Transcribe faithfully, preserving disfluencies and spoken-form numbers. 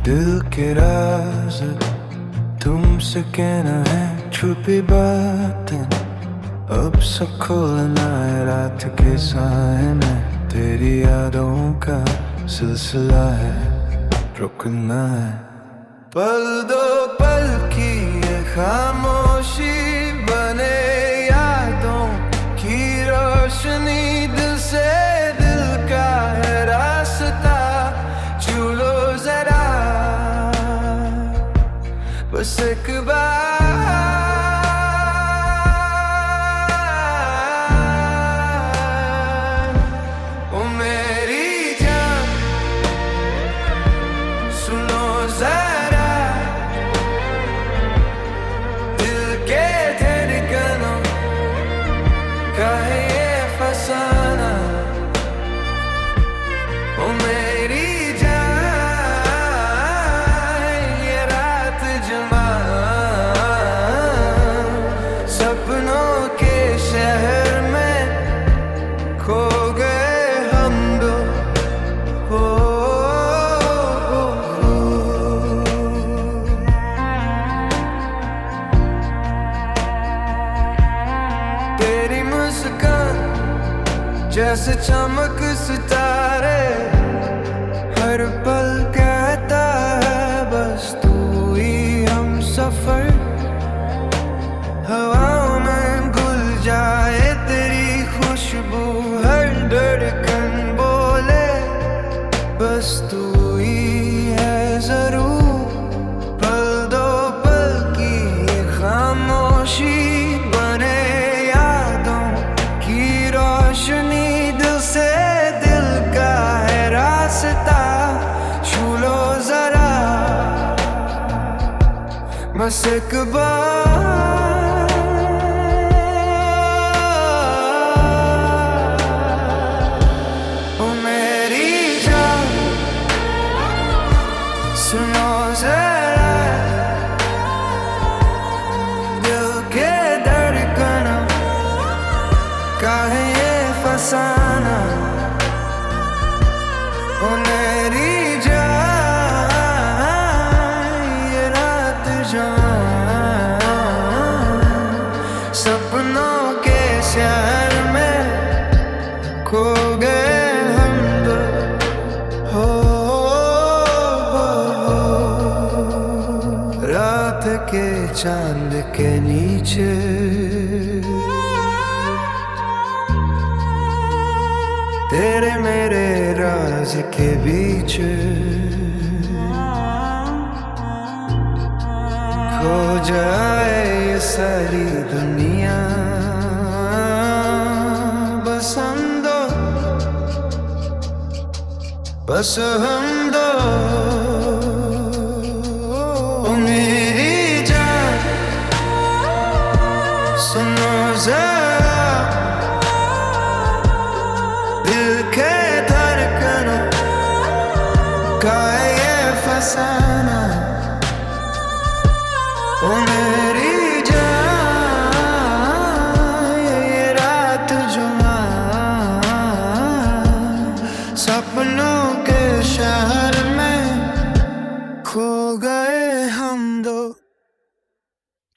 दिल के राज तुमसे कहना है, छुपी बातें अब सब खोलना है। रात के साए में तेरी यादों का सिलसिला है, रुकना है। पल दो पल की ये खामोशी बने यादों की रोशनी, दिल से दिल का है रास्ता, छू लो जरा बस एक बार। ओ मेरी जान सुनो जरा, दिल के धड़कनों का है ये फसाना। ओ मेरी सपनों के शहर में खो गए हम दो, हो, हो, हो। तेरी मुस्कान जैसे चमक सितारे, हर पल कहता है बस तू ही हम सफर। हवाओं में घुल जाए तेरी खुशबू, हर धड़कन बोले बस तू ही है जरूर। पल दो पल की ये खामोशी बने यादों की रोशनी, दिल से दिल का है रास्ता, छू लो जरा बस एक बार। सुनो जरा दिल के धड़कनों का है ये फसाना। ओ मेरी जान ये रात जान, सपनों के शहर में खो गए हम दो, हो। रात के चांद के नीचे तेरे मेरे राज के बीच खो जाए ये सारी दुनिया, बस हम दो, बस हम दो। सुनो जरा दिल के धड़कनों का ये फसाना। ओ मेरी